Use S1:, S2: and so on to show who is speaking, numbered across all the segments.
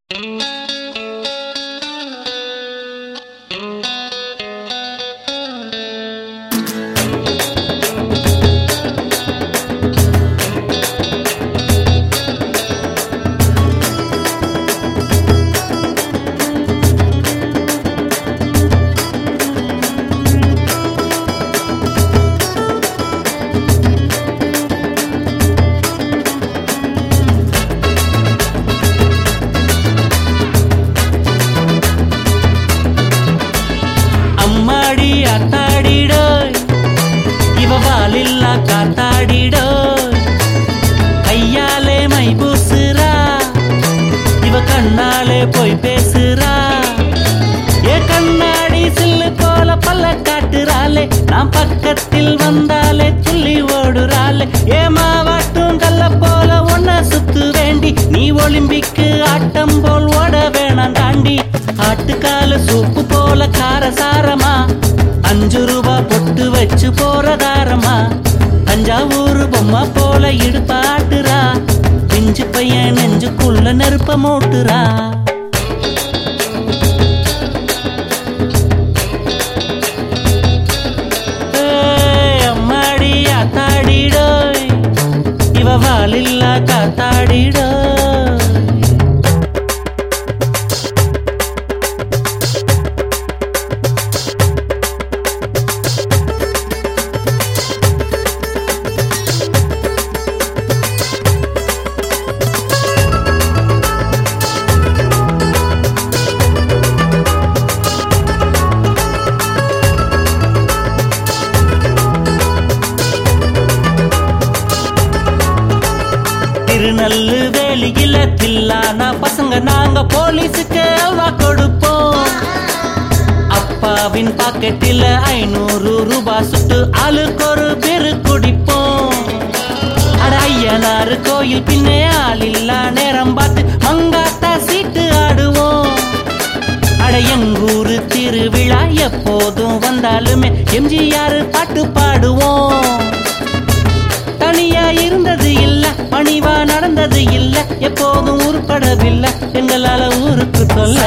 S1: போய் பேசுறா ஏ கண்ணாடி சில்லு போல பல்ல காட்டுறாளே நான் பக்கத்தில் வந்தாலே துள்ளி ஓடுறாளே ஏ மாவாட்டும் கல்ல போல ஒன்ன சுத்து வேண்டி நீ ஒலிம்பிக்கு ஆட்டம் போல் ஓட வேணாம் தாண்டி ஆட்டுக்கால சூப்பு போல காரசாரமா 5 ரூபா பொட்டு வச்சு போறதாரமா தஞ்சாவூர் பொம்மை போல இடுப்பாட்டுறா பிஞ்சு பையன் நெஞ்சுக்குள்ள நெருப்ப மூட்டுறா அம்மாடி ஆத்தாடிடோ இவ வாலில்லா காத்தாடிடோ திருநெல்வேலியில தில்லானா பசங்க நாங்க போலீஸுக்கு அல்வா கொடுப்போம் அப்பாவின் பாக்கெட்டில 500 ரூபாய் சுட்டு ஆளுக்கு ஒரு பேரு குடிப்போம் அட ஐயனாரு கோயில் பின்னே ஆள் இல்லா நேரம் பார்த்து மங்காத்தா சீட்டு ஆடுவோம் அட எங்கூரு திருவிழா எப்போதும் வந்தாலுமே எம்ஜிஆர் பாட்டு பாடுவோம் தனியா இருந்தது இல்ல பணிவா நடந்தது இல்ல எப்போதும் உருப்படவில்லை எங்களால ஊருக்கு சொல்ல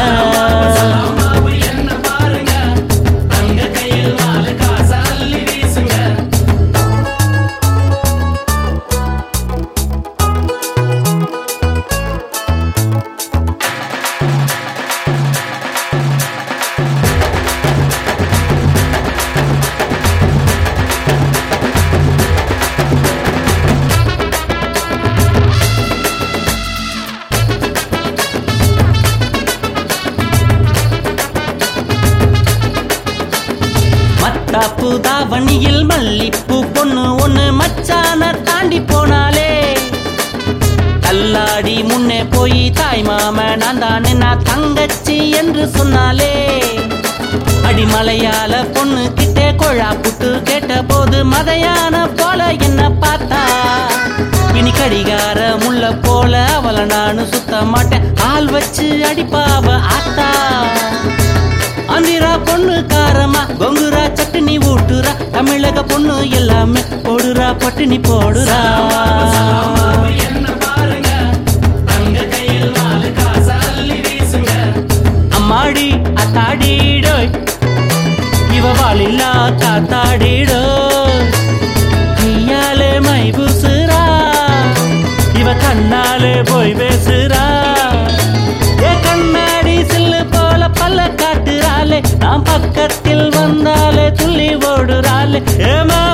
S1: தாவணியில் மல்லிப்பூ பொண்ணு ஒண்ணு மச்சான தாண்டி போனாலே கல்லாடி முன்னே போய் தாய் மாம நான் தானே நான் தங்கச்சி என்று சொன்னாலே அடிமலையால பொண்ணு கிட்டே கொழா புட்டு கேட்ட போது மதையான போல என்ன பார்த்தா இனி கடிகார முள்ள போல அவளை நானு சுத்த மாட்டேன் ஆள் வச்சு அடிப்பாவ ஆத்தா ஆந்திரா பொண்ணு காரமா கொங்குரா சட்டுனி ஊட்டுறா தமிழக பொண்ணு எல்லாமே போடுறா பட்டினி போடுறா அம்மாடி அத்தாடிடோ இவ வாலில்லா காத்தாடிடோ கையாலே மை பூசுறா இவ கண்ணாலே போய் பேசுறா ஏ கண்ணாடி சில்லு போல பல்ல காட்டுறாளே நான் பக்கத்தில் வந்தாலே துள்ளி ஓடுறாளே ஏமா